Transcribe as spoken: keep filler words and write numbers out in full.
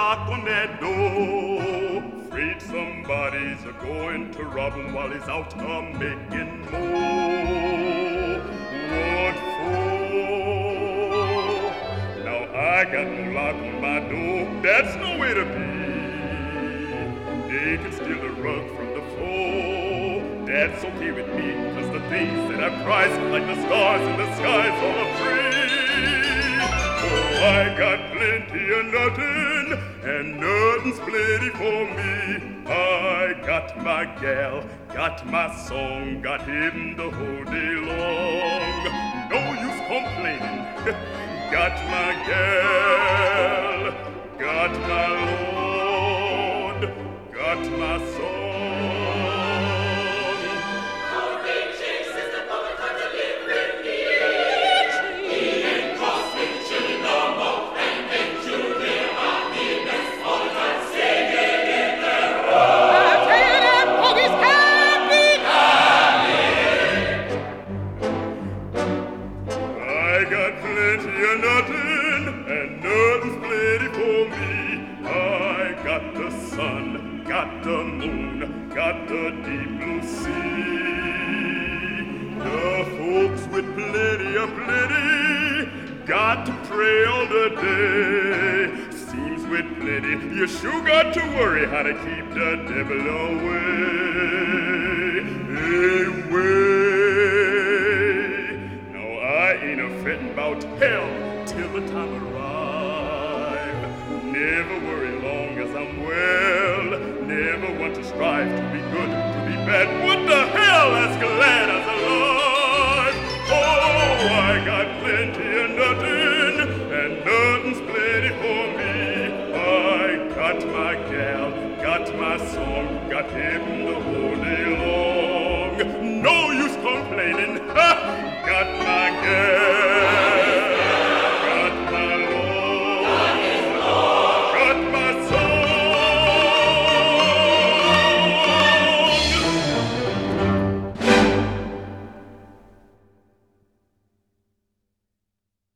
knock on that door. Afraid somebody's a going to rob him while he's out a making more. What for? Now I got no lock on my door. That's no way to be. They can steal the rug from the floor. That's okay with me, cause the things that I prize, like the stars in the skies, all are free. Oh, I got plenty of nothing, and nothing's plenty for me. I got my gal, got my song, got him the whole day long. No use complaining. Got my gal, got my Lord, got my song. Got the moon, got the deep blue sea. The folks with plenty of plenty got to pray all the day. Seems with plenty, you sure got to worry how to keep the devil away. Away. No, I ain't a fretting about hell till the time arrive. Never worry long as I'm well. Never want to strive to be good, to be bad. What the hell, as glad as alive? Oh, I got plenty of nothing, and nothing's plenty for me. I got my gal, got my song, got him the whole day long.